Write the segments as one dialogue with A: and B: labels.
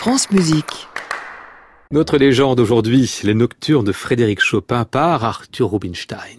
A: France Musique.
B: Notre légende aujourd'hui, les nocturnes de Frédéric Chopin par Arthur Rubinstein.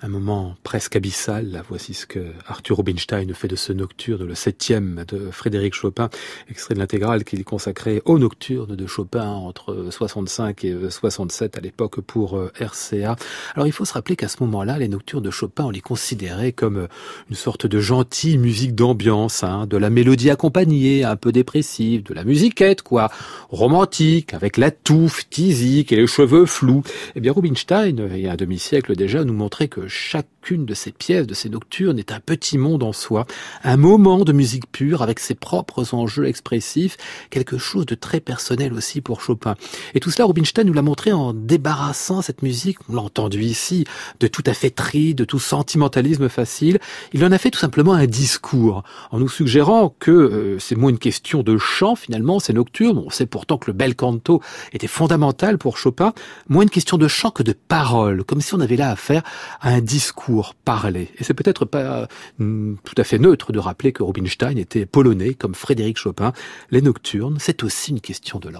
B: Un moment presque abyssal. Là, voici ce que Arthur Rubinstein fait de ce nocturne, le 7e de Frédéric Chopin, extrait de l'intégrale qu'il consacrait aux nocturnes de Chopin entre 65 et 67 à l'époque pour RCA. Alors il faut se rappeler qu'à ce moment-là, les nocturnes de Chopin, on les considérait comme une sorte de gentille musique d'ambiance, de la mélodie accompagnée, un peu dépressive, de la musiquette, quoi, romantique, avec la touffe tisique et les cheveux flous. Eh bien, Rubinstein, il y a un demi-siècle déjà, nous montrait que chacune de ces pièces, de ces nocturnes, est un petit monde en soi, un moment de musique pure avec ses propres enjeux expressifs, quelque chose de très personnel aussi pour Chopin. Et tout cela, Rubinstein nous l'a montré en débarrassant cette musique, on l'a entendu ici, de tout affaîtrie, de tout sentimentalisme facile. Il en a fait tout simplement un discours, en nous suggérant que c'est moins une question de chant finalement, ces nocturnes. On sait pourtant que le bel canto était fondamental pour Chopin, moins une question de chant que de paroles, comme si on avait là affaire à un discours parlé. Et c'est peut-être pas tout à fait neutre de rappeler que Rubinstein était polonais, comme Frédéric Chopin. Les nocturnes, c'est aussi une question de langue.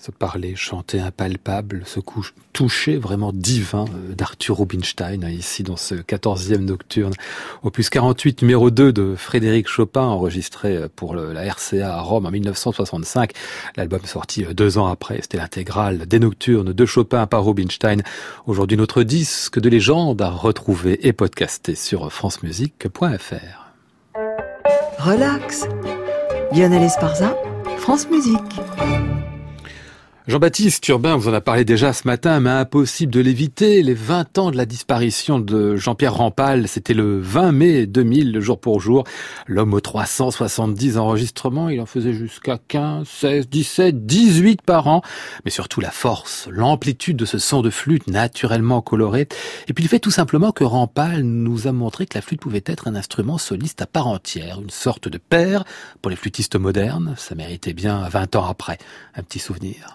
B: ce parler, chanter impalpable, ce toucher vraiment divin d'Arthur Rubinstein, ici dans ce 14e nocturne, opus 48, numéro 2 de Frédéric Chopin, enregistré pour la RCA à Rome en 1965. L'album sorti 2 ans après, c'était l'intégrale des nocturnes de Chopin par Rubinstein. Aujourd'hui, notre disque de légende à retrouver et podcaster sur francemusique.fr.
A: Relax. Lionel Esparza, France Musique.
B: Jean-Baptiste Urbain vous en a parlé déjà ce matin, mais impossible de l'éviter. Les 20 ans de la disparition de Jean-Pierre Rampal, c'était le 20 mai 2000, le jour pour jour. L'homme aux 370 enregistrements, il en faisait jusqu'à 15, 16, 17, 18 par an. Mais surtout la force, l'amplitude de ce son de flûte naturellement coloré. Et puis le fait tout simplement que Rampal nous a montré que la flûte pouvait être un instrument soliste à part entière, une sorte de père pour les flûtistes modernes. Ça méritait bien 20 ans après un petit souvenir.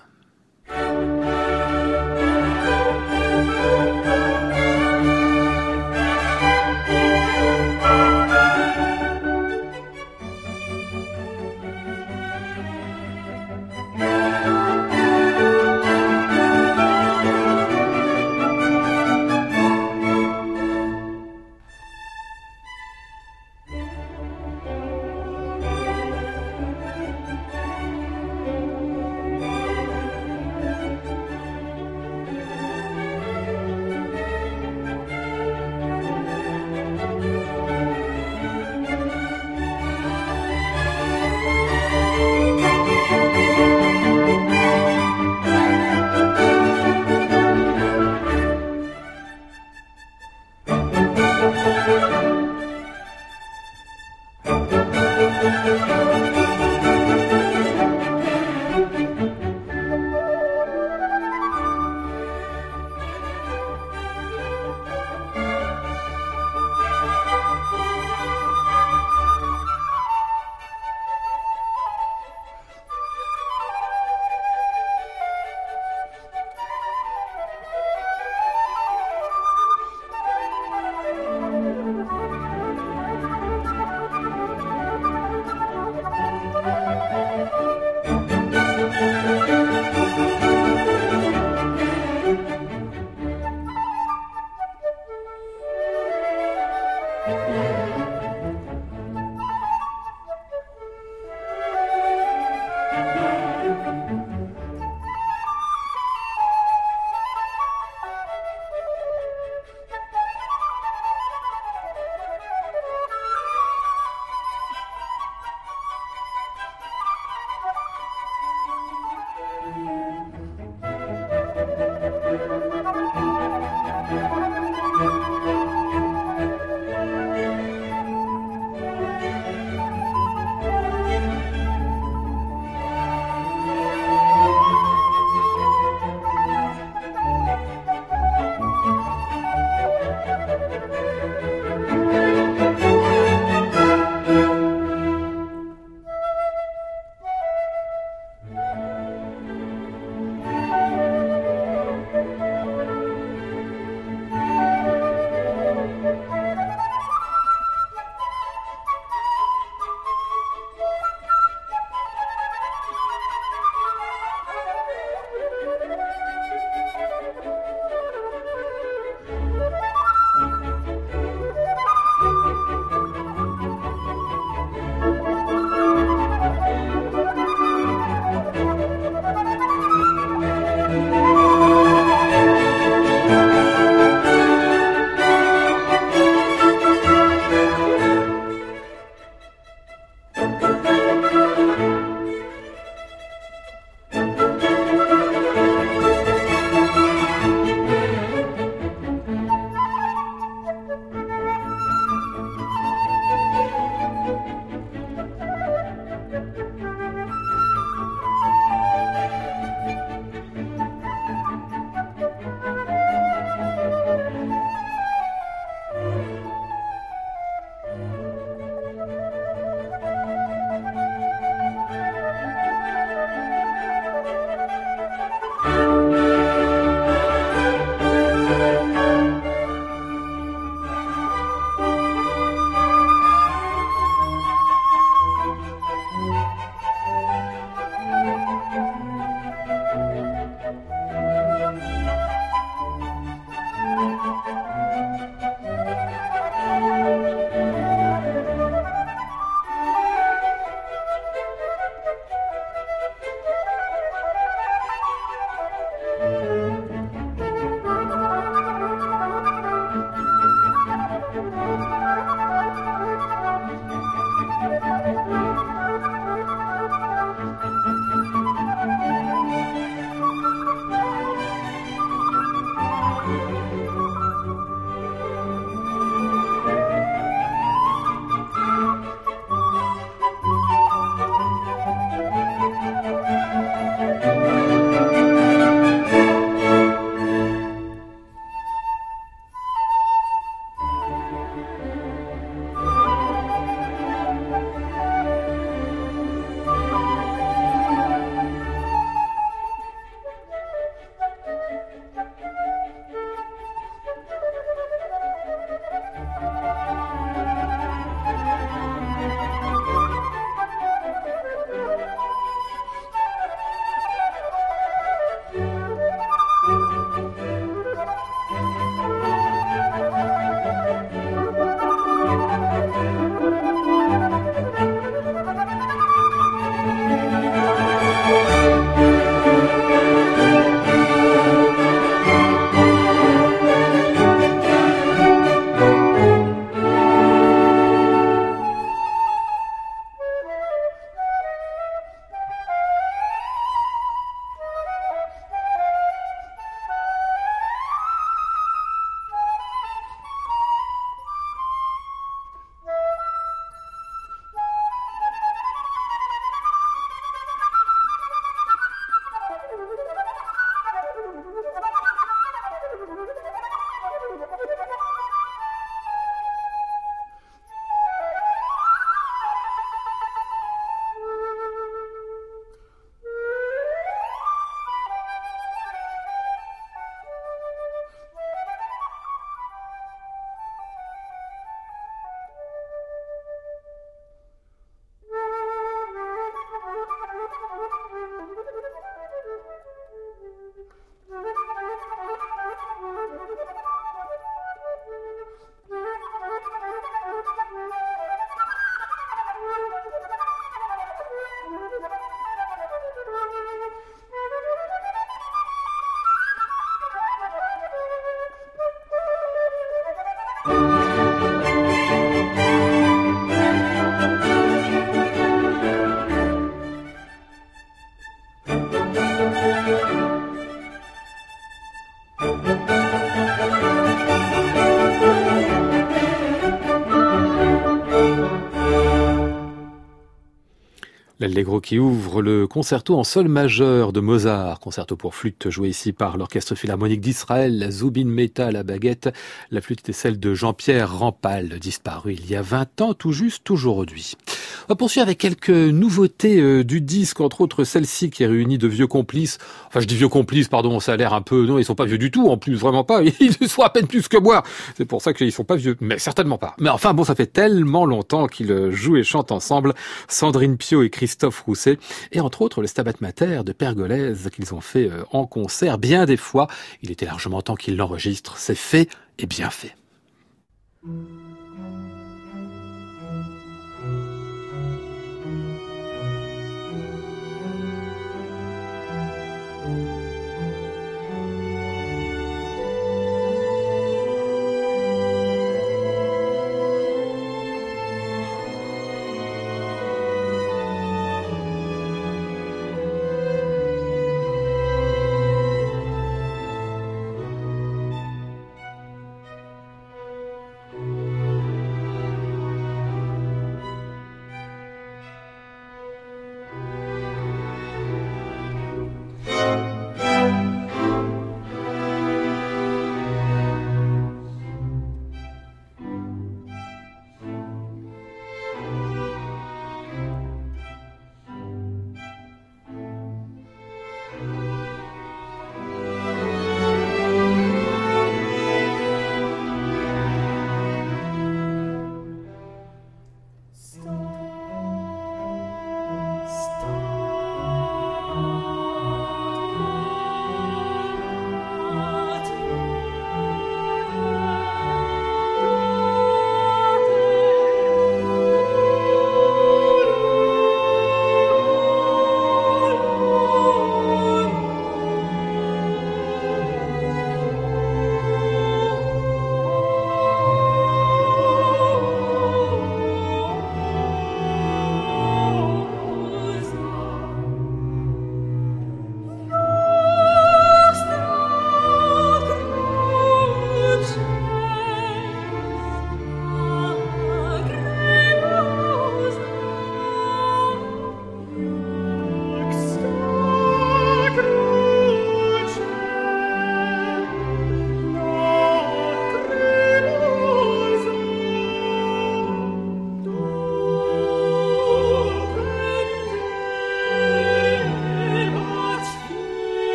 B: Allegro qui ouvre le concerto en sol majeur de Mozart, concerto pour flûte joué ici par l'Orchestre Philharmonique d'Israël, la Zubin Mehta à la baguette. La flûte était celle de Jean-Pierre Rampal, disparu il y a 20 ans, tout juste aujourd'hui. On va poursuivre avec quelques nouveautés du disque, entre autres celle-ci qui réunit de vieux complices. Enfin, je dis vieux complices, pardon, ça a l'air un peu... Non, ils sont pas vieux du tout, en plus, vraiment pas. Ils sont à peine plus que moi. C'est pour ça qu'ils sont pas vieux, mais certainement pas. Mais enfin, bon, ça fait tellement longtemps qu'ils jouent et chantent ensemble. Sandrine Piau et Christophe Rousset, et entre autres le Stabat Mater de Pergolèse qu'ils ont fait en concert bien des fois. Il était largement temps qu'ils l'enregistrent, c'est fait et bien fait.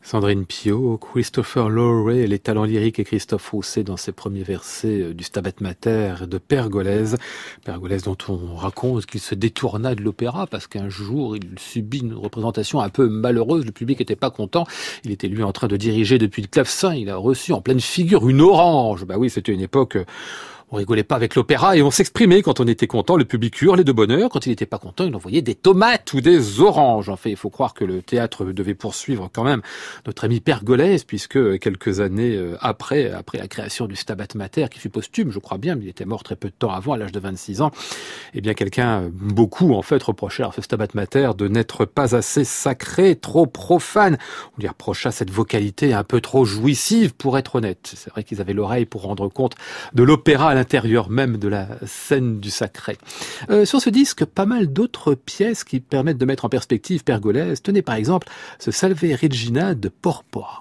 B: Sandrine Piau, Christopher Lowery, les talents lyriques et Christophe Rousset dans ses premiers versets du Stabat Mater de Pergolèse. Pergolèse dont on raconte qu'il se détourna de l'opéra parce qu'un jour il subit une représentation un peu malheureuse, le public n'était pas content. Il était lui en train de diriger depuis le clavecin, il a reçu en pleine figure une orange. Bah oui, c'était une époque... On rigolait pas avec l'opéra et on s'exprimait quand on était content. Le public hurlait de bonheur. Quand il n'était pas content, il envoyait des tomates ou des oranges. En fait, il faut croire que le théâtre devait poursuivre quand même notre ami Pergolèse, puisque quelques années après la création du Stabat Mater, qui fut posthume, je crois bien, mais il était mort très peu de temps avant, à l'âge de 26 ans, eh bien beaucoup en fait, reprochaient à ce Stabat Mater de n'être pas assez sacré, trop profane. On lui reprocha cette vocalité un peu trop jouissive, pour être honnête. C'est vrai qu'ils avaient l'oreille pour rendre compte de l'opéra à l'intérieur même de la scène du sacré. Sur ce disque, pas mal d'autres pièces qui permettent de mettre en perspective Pergolèse. Tenez par exemple ce Salve Regina de Porpora.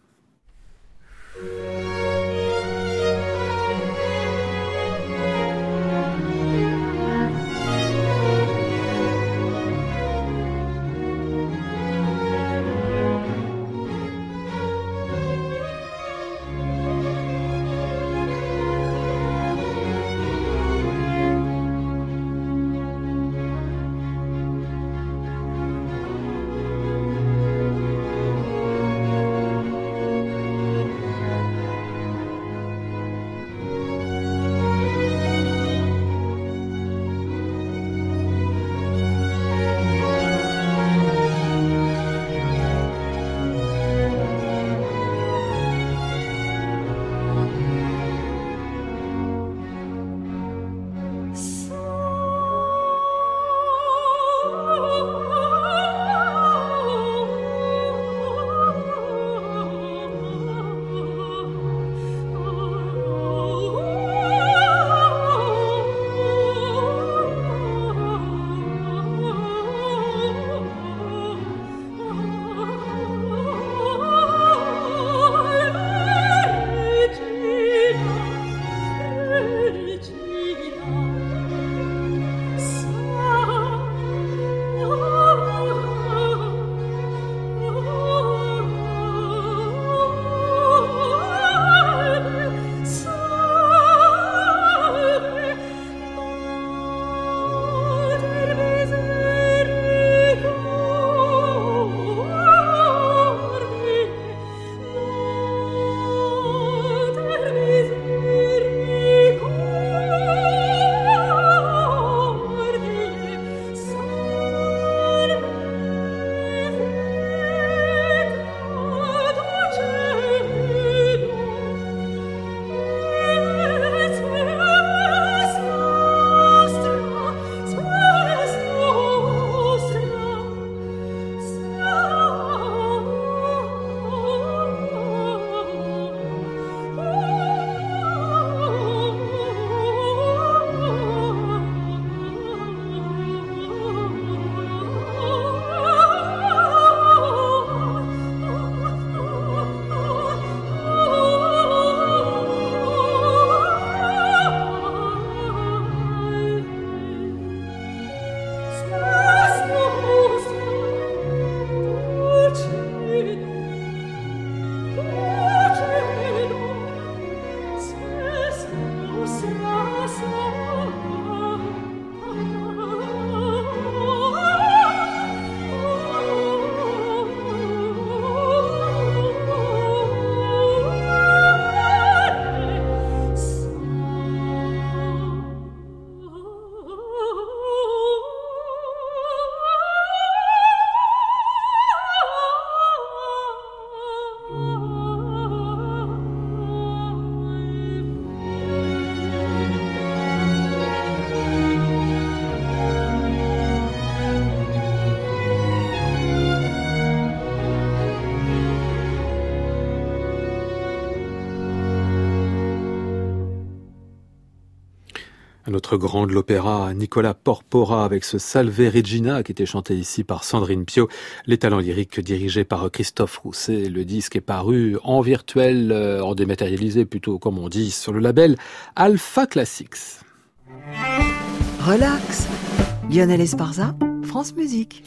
B: Notre grand de l'opéra, Nicolas Porpora, avec ce Salve Regina qui était chanté ici par Sandrine Piau, les talents lyriques dirigés par Christophe Rousset. Le disque est paru en virtuel, en dématérialisé plutôt comme on dit, sur le label Alpha Classics.
A: Relax, Lionel Esparza, France Musique.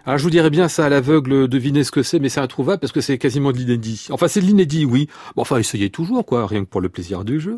B: Alors je vous dirais bien ça à l'aveugle, devinez ce que c'est, mais c'est introuvable parce que c'est quasiment de l'inédit. Enfin c'est de l'inédit, oui. Bon, enfin essayez toujours, quoi, rien que pour le plaisir du jeu.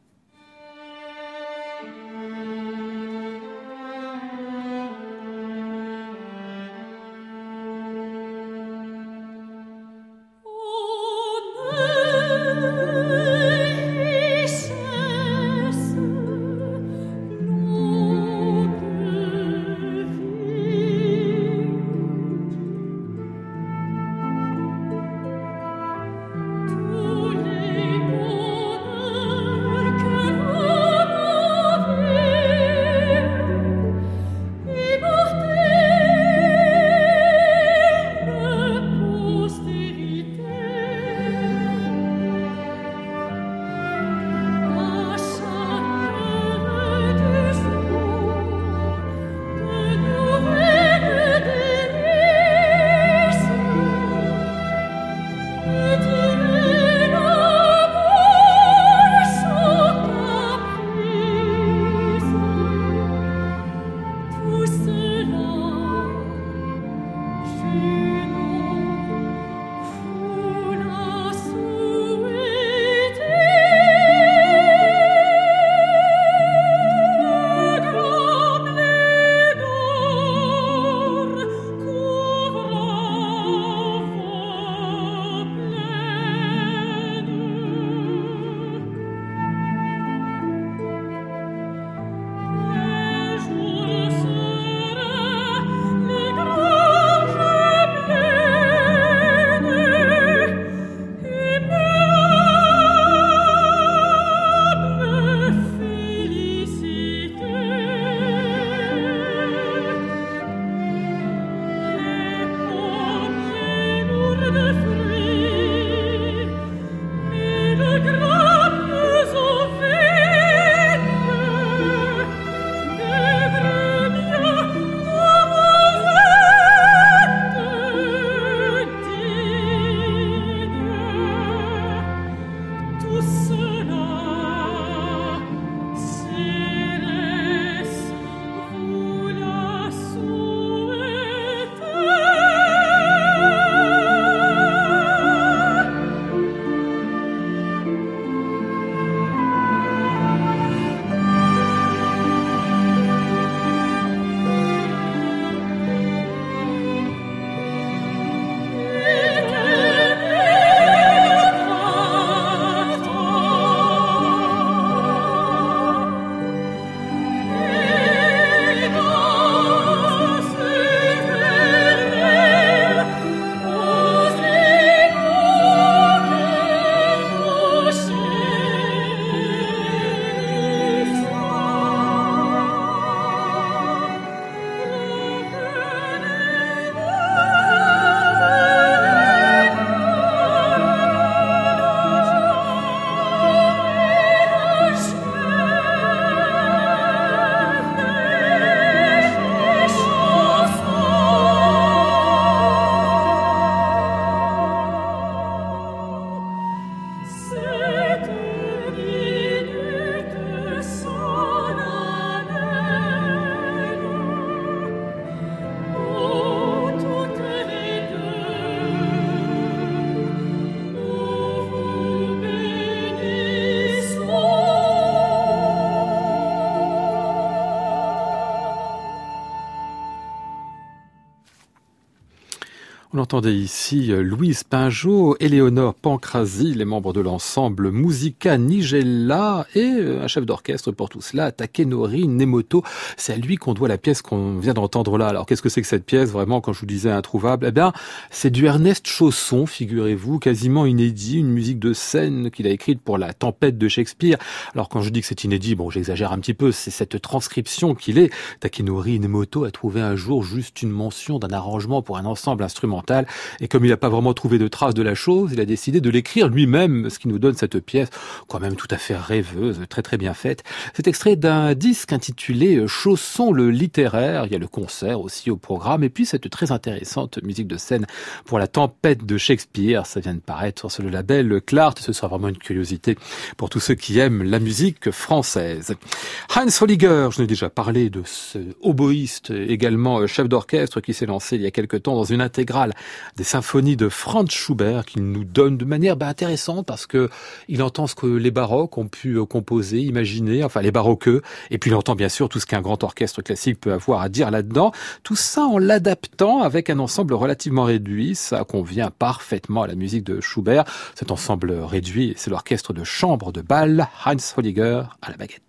B: On entendait ici Louise Pinjot, Éléonore Pancrazi, les membres de l'ensemble Musica Nigella et un chef d'orchestre pour tout cela, Takenori Nemoto. C'est à lui qu'on doit la pièce qu'on vient d'entendre là. Alors qu'est-ce que c'est que cette pièce, vraiment, quand je vous disais introuvable? Eh bien, c'est du Ernest Chausson, figurez-vous, quasiment inédit, une musique de scène qu'il a écrite pour La Tempête de Shakespeare. Alors quand je dis que c'est inédit, bon, j'exagère un petit peu, c'est cette transcription qu'il est. Takenori Nemoto a trouvé un jour juste une mention d'un arrangement pour un ensemble instrumental instrumentale. Et comme il n'a pas vraiment trouvé de traces de la chose, il a décidé de l'écrire lui-même, ce qui nous donne cette pièce quand même tout à fait rêveuse, très très bien faite. C'est extrait d'un disque intitulé Chaussons le littéraire. Il y a le concert aussi au programme et puis cette très intéressante musique de scène pour la tempête de Shakespeare. Ça vient de paraître sur le label Clart. Ce sera vraiment une curiosité pour tous ceux qui aiment la musique française. Hans Holliger, je n'ai déjà parlé de ce oboïste, également chef d'orchestre qui s'est lancé il y a quelque temps dans une intégrale des symphonies de Franz Schubert qu'il nous donne de manière intéressante parce que il entend ce que les baroques ont pu composer, imaginer, enfin les baroqueux, et puis il entend bien sûr tout ce qu'un grand orchestre classique peut avoir à dire là-dedans, tout ça en l'adaptant avec un ensemble relativement réduit. Ça convient parfaitement à la musique de Schubert. Cet ensemble réduit, c'est l'orchestre de chambre de Bâle, Hans Holliger à la baguette.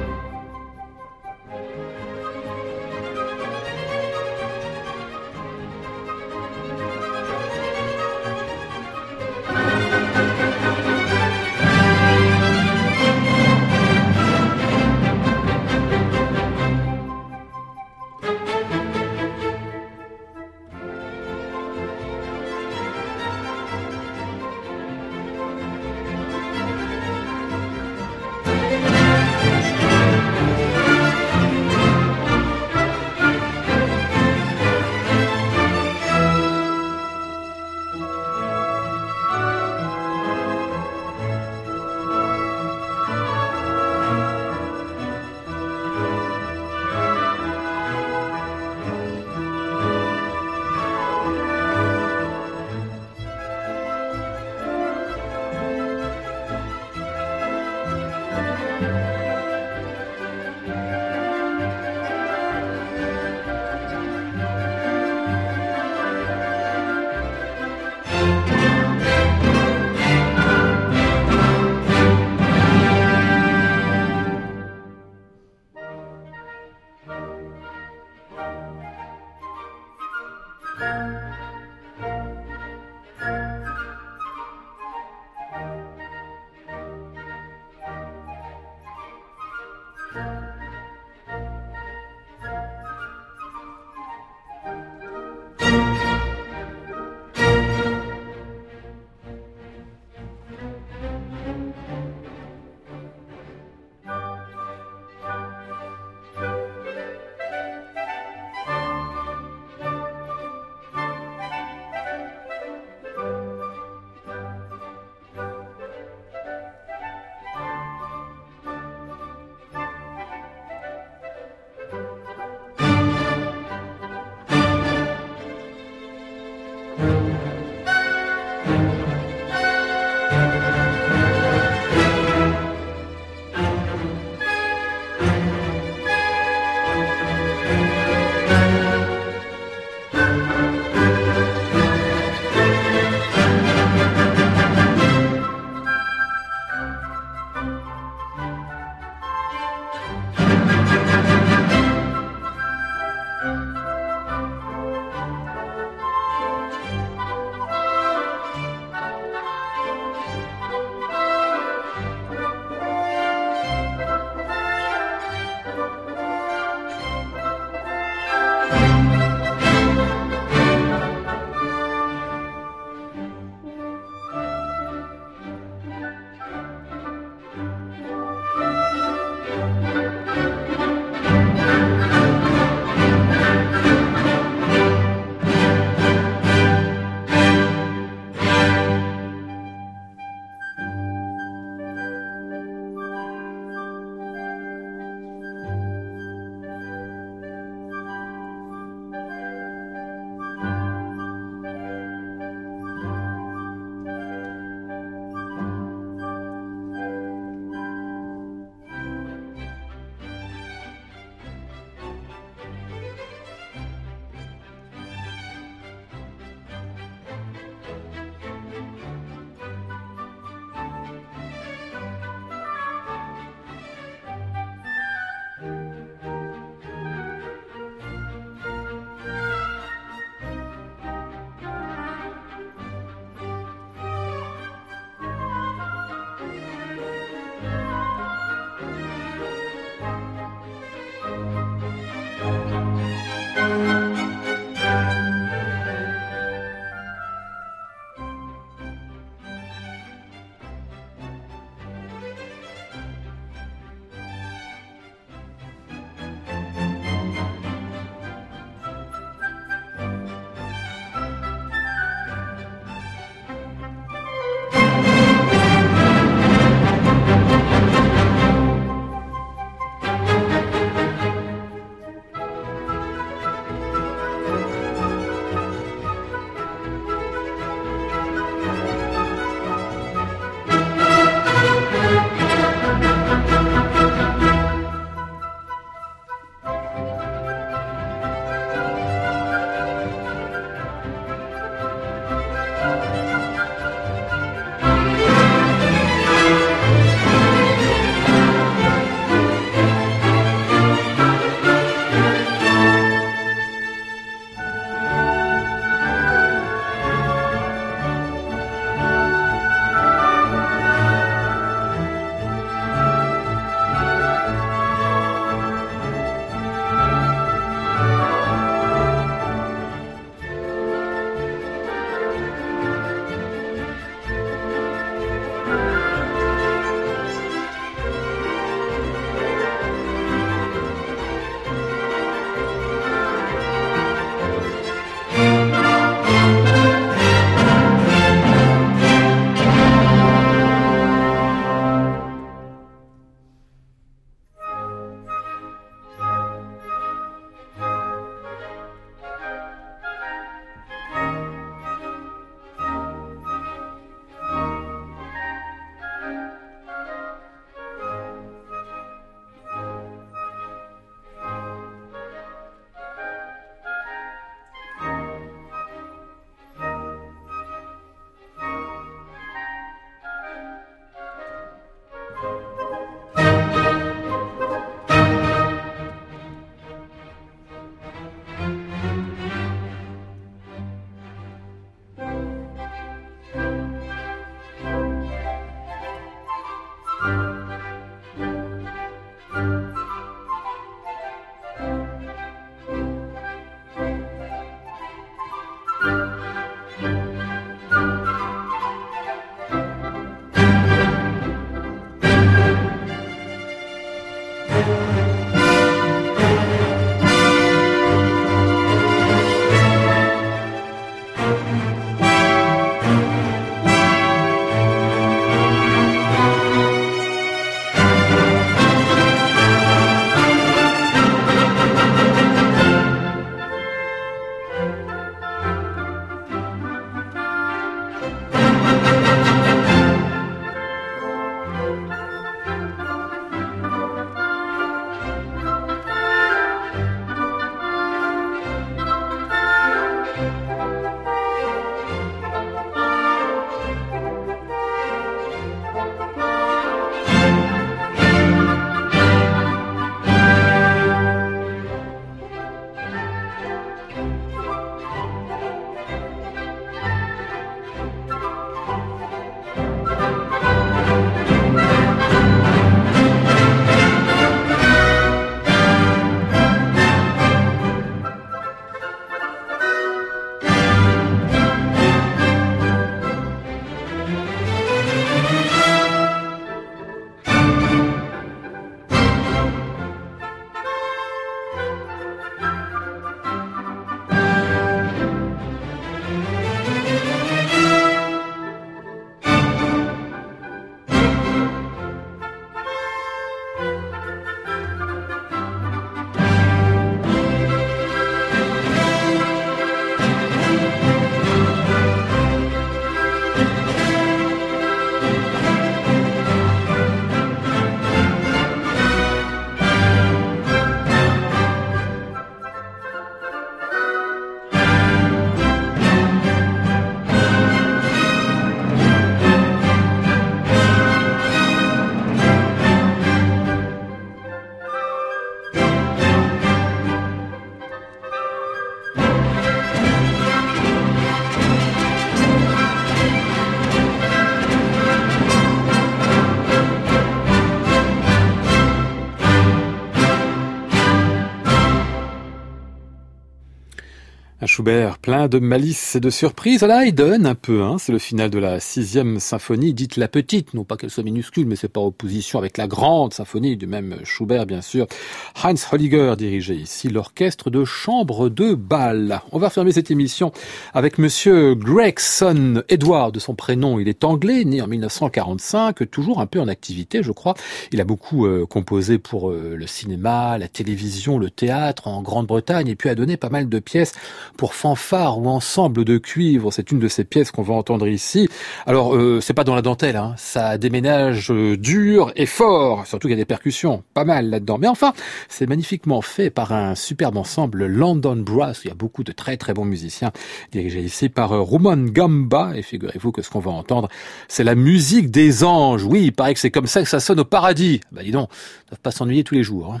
B: Un Schubert plein de malice et de surprise. Là, Haydn, un peu, c'est le final de la 6e symphonie, dite la petite. Non pas qu'elle soit minuscule, mais c'est par opposition avec la grande symphonie du même Schubert, bien sûr. Heinz Holliger dirigeait ici l'orchestre de chambre de Bâle. On va fermer cette émission avec monsieur Gregson Edward, de son prénom. Il est anglais, né en 1945, toujours un peu en activité, je crois. Il a beaucoup composé pour le cinéma, la télévision, le théâtre en Grande-Bretagne, et puis a donné pas mal de pièces pour fanfare ou ensemble de cuivre. C'est une de ces pièces qu'on va entendre ici. Alors, c'est pas dans la dentelle, ça déménage dur et fort, surtout qu'il y a des percussions, pas mal là-dedans. Mais enfin, c'est magnifiquement fait par un superbe ensemble London Brass. Il y a beaucoup de très très bons musiciens, dirigés ici par Rumon Gamba. Et figurez-vous que ce qu'on va entendre, c'est la musique des anges. Oui, il paraît que c'est comme ça que ça sonne au paradis. Bah dis donc, ils doivent pas s'ennuyer tous les jours.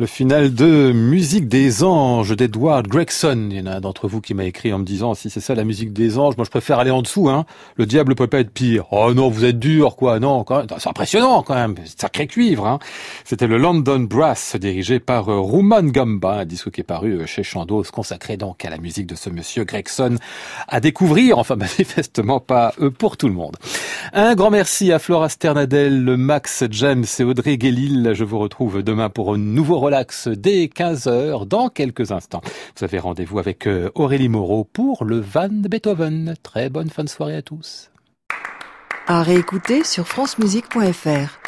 B: Le final de Musique des Anges d'Edward Gregson. Il y en a un d'entre vous qui m'a écrit en me disant si c'est ça la musique des anges, moi je préfère aller en dessous, hein. Le diable peut pas être pire. Oh non, vous êtes dur, quoi. Non, quand même. C'est impressionnant, quand même. Sacré cuivre, hein. C'était le London Brass, dirigé par Ruman Gamba, un disque qui est paru chez Chandos, consacré donc à la musique de ce monsieur Gregson, à découvrir, enfin manifestement pas pour tout le monde. Un grand merci à Flora Sternadel, Max James et Audrey Guélil. Je vous retrouve demain pour un nouveau relax dès 15h dans quelques instants. Vous avez rendez-vous avec Aurélie Moreau pour le Van de Beethoven. Très bonne fin de soirée à tous.
A: À réécouter sur francemusique.fr.